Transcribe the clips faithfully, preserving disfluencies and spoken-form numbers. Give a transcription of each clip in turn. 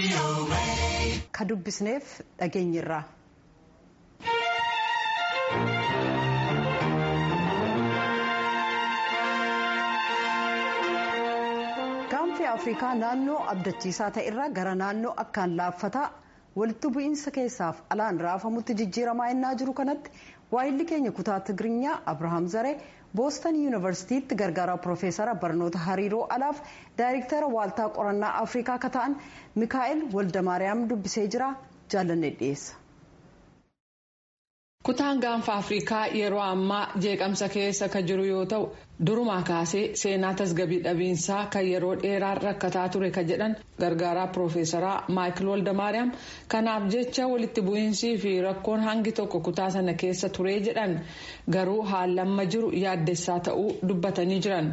Ka dubbisneef dhageenyirra. Gaanfa Afrikaa naannoo abdachiisaa ta'e irraa gara naannoo akkaan laaffataa walitti bu'iinsa keessaaf alaan raafamutti jijjiiramaa innaa jiru kanatti waayilli keenya kutaa Tigiriinyaa Abrahaam Zaree boostan yuunivarsiitiitti gargaaraa piroofeesara barnoota hariiroo alaaf daayirektara waaltaa qorannaa Afrikaa akka ta'an Mikaa'el Waldamaariyaam dubbisee jira. Jaalannee dhiyeessa. Kutaan gaanfa Afrikaa yeroo ammaa jeeqamsa keessa kan jiru yoo ta'u durumaa kaasee seenaa tasgabbii dhabiinsaa kan yeroo dheeraa rakkataa ture kan jedhan gargaaraa piroofeesaraa Maayikil Waldamaariyaam kanaaf jecha walitti bu'iinsii fi rakkoon hangi tokko kutaa sana keessa ture jedhan garuu haalamma jiru yaaddessaa ta'uu dubbatanii jiran.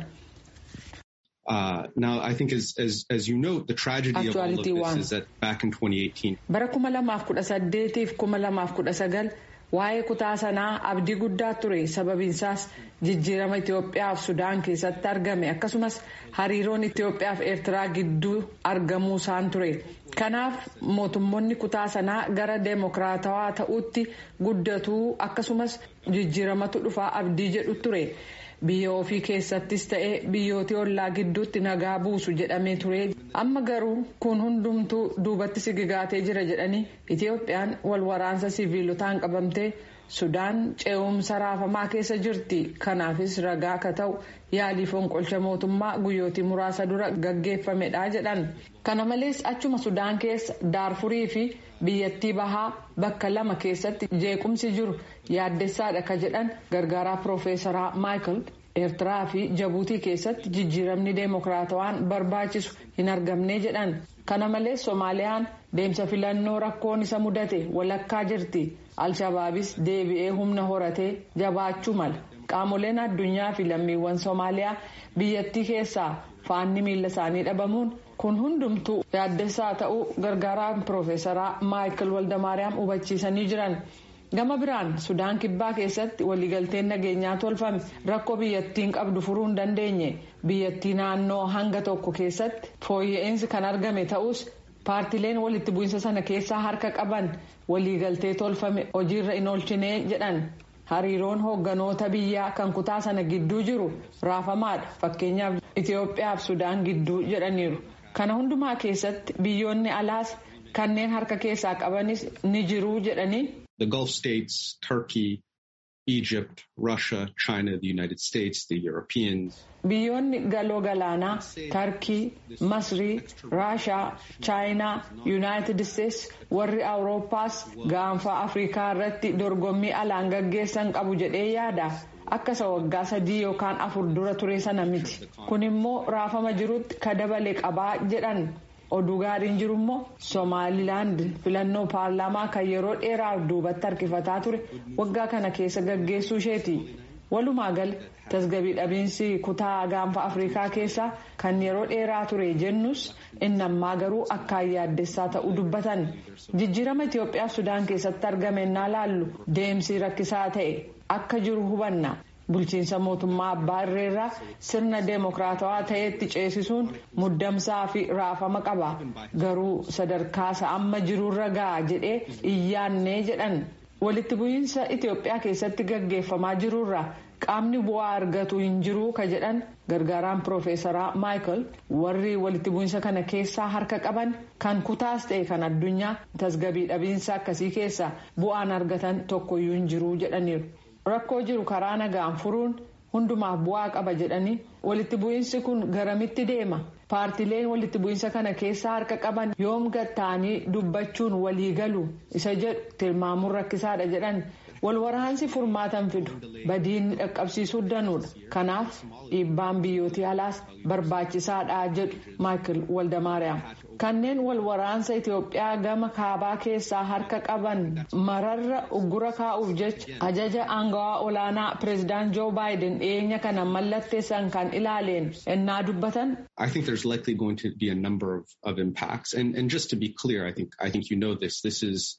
Uh, now, I think as, as, as you know, the tragedy of all of this is that back in twenty eighteen. Bara kuma lamaaf kudha saddeetiif kuma lamaaf kudha sagal waa'ee kutaa sanaa abdii guddaa ture sababiinsaas jijjiirama Itoophiyaa fi Sudaan keessatti argame akkasumas hariiroon Itoophiyaa fi Eertiraa gidduu argamuu isaan ture. Kanaaf mootummoonni kutaa sanaa gara deemokiraatawaa ta'utti guddatuu akkasumas jijjiiramatu dhufaa abdii jedhu ture. Biyya ofii keessattis ta'ee biyyoota ollaa gidduutti nagaa buusu jedhamee ture. Amma garuu kun hundumtuu duubatti sigigaatee jira jedhanii Itoophiyaan wal waraansa siviilotaan qabamtee Sudaan ce'umsa raafamaa keessa jirti. Kanaafis ragaa akka ta'u yaalii fonqolcha mootummaa guyyootii muraasa dura gaggeeffamedha jedhan. Kana malees achuma Sudaan keessa Daarfurii fi biyyattii bahaa bakka lama keessatti jeequmsi jiru yaaddessaadha ka jedhan gargaaraa piroofeesaraa Maayikil. Eertiraa fi Jabuutii keessatti jijjiiramni deemokiraatawaan barbaachisu hin argamne jedhan. Kana malees Soomaaliyaan deemsa filannoo rakkoon isa mudate walakkaa jirti. Alshabaabis deebi'ee humna horatee jabaachuu mala. Qaamoleen addunyaa fi lammiiwwan Soomaaliyaa biyyattii keessaa faanni miila isaanii dhabamuun kun hundumtuu yaaddessaa ta'uu gargaaraa piroofeesaraa Maayikil Waldamaariyaam hubachiisanii jiran. Gama biraan Sudaan kibbaa keessatti waliigalteen nageenyaa tolfame rakkoo biyyattiin qabdu furuu hin dandeenye. Biyyattii naannoo hanga tokko keessatti fooyya'insi kan argame ta'us paartileen walitti bu'iinsa sana keessaa harka qaban waliigaltee tolfame hojiirra hin oolchine jedhan. Hariiroon hoogganoota biyyaa kan kutaa sana gidduu jiru raafamaadha. Fakkeenyaaf Itoophiyaa fi Sudaan gidduu jedhaniiru. Kana hundumaa keessatti biyyoonni alaas kanneen harka keessaa qabanis ni jiru jedhanii. The Gulf states, Turkey, Egypt, Russia, China, the United States, the Europeans. Biyyoonni galoo galaanaa Turkii, Masrii, Raashaa, Chaayinaa, United States warri Awurooppaas gaanfa Afrikaa irratti dorgommii alaan gaggeessan qabu jedhee yaada. Akkasa waggaa sadii yookaan afur dura ture sana miti. Kun immoo raafama jirutti ka dabale qabaa jedhan. Oduu gaariin jiru immoo Somaalilaand filannoo paarlaamaa kan yeroo dheeraaf duubatti harkifataa ture waggaa kana keessa gaggeessuu isheeti. Walumaa gala tasgabbii dhabiinsi kutaa gaanfa Afrikaa keessaa kan yeroo dheeraa ture jennus inni ammaa garuu akkaan yaaddessaa ta'uu dubbatan. Jijjiirama Itoophiyaa fi Sudaan keessatti argame innaa laallu deemsi rakkisaa ta'e akka jiru hubanna. Bulchiinsa mootummaa abbaa irreerraa sirna deemokiraatawaa ta'etti ceesisuun muddamsaa fi raafama qaba. Garuu sadarkaasa amma jirurra ga'a jedhee iyyaannee jedhan. Walitti bu'iinsa Itoophiyaa keessatti gaggeeffamaa jirurra qaamni bu'aa argatu hin jiru ka jedhan gargaaraan piroofeesaraa Maayikil warri walitti bu'iinsa kana keessaa harka qaban kan kutaas ta'e kan addunyaa tasgabbii dhabiinsa akkasii keessaa bu'aan argatan tokkoyyuu hin jiru jedhaniiru. Rakkoo jiru karaa nagaan furuun hundumaaf bu'aa qaba jedhanii walitti bu'iinsi kun garamitti deema. Paartileen walitti bu'iinsa kana keessaa harka qaban yoom gatta'anii dubbachuun walii galu isa jedhu tilmaamuun rakkisaadha jedhan. Walwaraansi furmaatan fidu badiin dhaqqabsiisuu danuudha. Kanaaf dhiibbaan biyyootii alaas barbaachisaadha jedhu Maayikil Waldamaariyaam. Kanneen walwaraansa Itoophiyaa gama kaabaa keessaa harka qaban mararra uggura kaa'uuf jecha ajaja aangawaa olaanaa pireezidaant Joo Baayiden dhiyeenya kana mallatteessan kan ilaaleen ennaa dubbatan. I think there's likely going to be a number of, of impacts and, and just to be clear, I think I think you know this. This is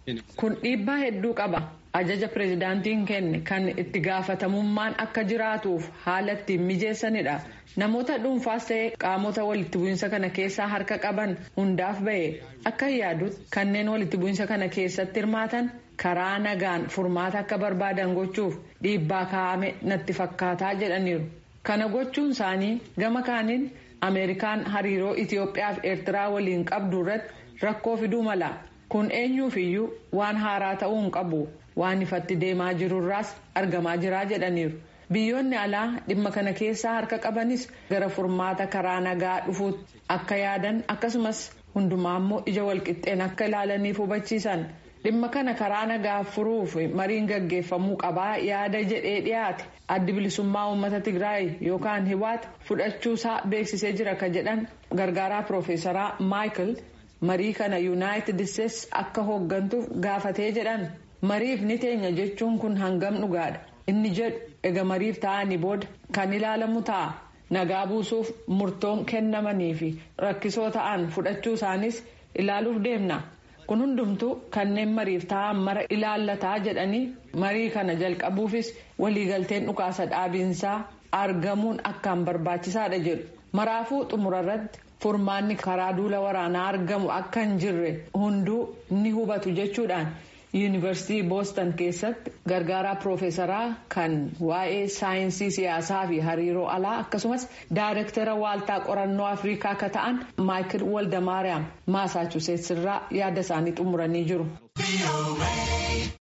Kun dhiibbaa hedduu qaba. Ajaja pireezidaantiin kenne kan itti gaafatamummaan akka jiraatuuf haala ittiin mijeessanidha. Namoota dhuunfaas ta'ee qaamota walitti bu'iinsa kana keessaa harka qaban hundaaf ba'e akka yaadutti kanneen walitti bu'iinsa kana keessatti hirmaatan karaa nagaan furmaata akka barbaadan gochuuf dhiibbaa kaa'ame natti fakkaataa jedhaniiru. Kana gochuun isaanii gama kaaniin Ameerikaan hariiroo Itoophiyaa fi Eertiraa waliin qabdu irratti rakkoo fiduu mala. Kun eenyuufiyyuu waan haaraa ta'uu hin qabu. Waan ifatti deemaa jirurraas argamaa jira jedhaniiru. Biyyoonni alaa dhimma kana keessaa harka qabanis gara furmaata karaa nagaa dhufuutti akka yaadan akkasumas hundumaa immoo ija walqixxeen akka ilaalaniif hubachiisan. Dhimma kana karaa nagaa furuuf mariin gaggeeffamuu qabaa yaada jedhee dhiyaate addi bilisummaa uummata Tigraay yookaan Hiwaat fudhachuusaa beeksisee jira ka jedhan gargaaraa Piroofeesaraa Maayikil marii kana Yuunaayitid Isteetsi akka hooggantuuf gaafatee jedhan. Mariif ni teenya jechuun kun hangam dhugaadha. Inni jedhu ega mariif ta'anii booda kan ilaalamu ta'a. Nagaa buusuuf murtoon kennamanii fi rakkisoo ta'an fudhachuu isaanis ilaaluuf deemna. Kun hundumtuu kanneen mariif ta'an mara ilaallataa jedhanii marii kana jalqabuufis waliigalteen dhukaasa dhaabiinsaa argamuun akkaan barbaachisaadha jedhu. Maraafuu xumurarratti furmaanni karaa duula waraanaa argamu akka hin jirre hunduu ni hubatu jechuudhaan. Yuunivarsiitii Booston keessatti gargaaraa Piroofeesaraa kan waa'ee saayinsii siyaasaa fi hariiroo alaa akkasumas daayirektara waaltaa qorannoo Afrikaa akka ta'an Maayikil Waldamaariyaam Maasaachuseets irraa yaada isaanii xumuranii jiru.